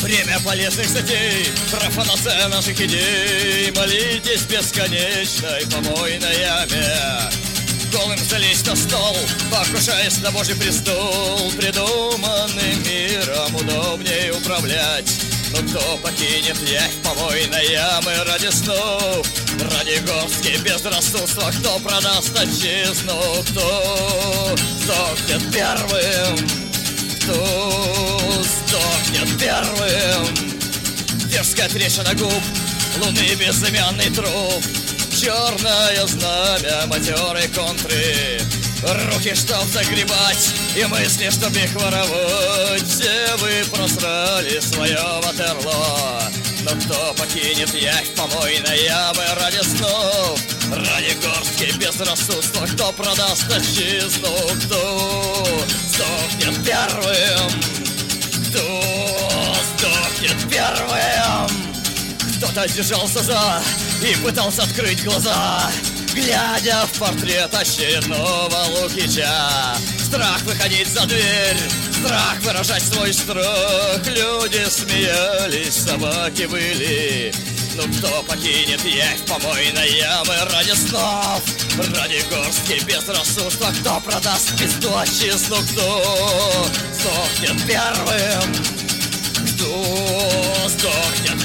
Время полезных статей, профанация наших идей. Молитесь бесконечной помойной яме. Голым залезть на стол, покушаясь на Божий престол. Придуманным миром удобнее управлять. Но кто покинет явь помойной ямы ради снов, ради горстки безрассудства? Кто продаст отчизну? Кто сдохнет первым? Кто сдохнет первым? Дерзкая трещина губ, луны безымянный труп, черное знамя матерой контры. Руки, чтоб загребать, и мысли, чтоб их воровать. Все вы просрали свое Ватерлоо. Но кто покинет явь помойной ямы ради снов, ради горстки безрассудства? Кто продаст отчизну? Кто сдохнет первым? Кто сдохнет первым? Кто-то держался за и пытался открыть глаза, глядя в портрет очередного Лукича. Страх выходить за дверь, страх выражать свой страх. Люди смеялись, собаки выли. Ну кто покинет явь помойной ямы ради снов, ради горстки безрассудства? Кто продаст пизду отчизну? Кто сдохнет первым? Кто сдохнет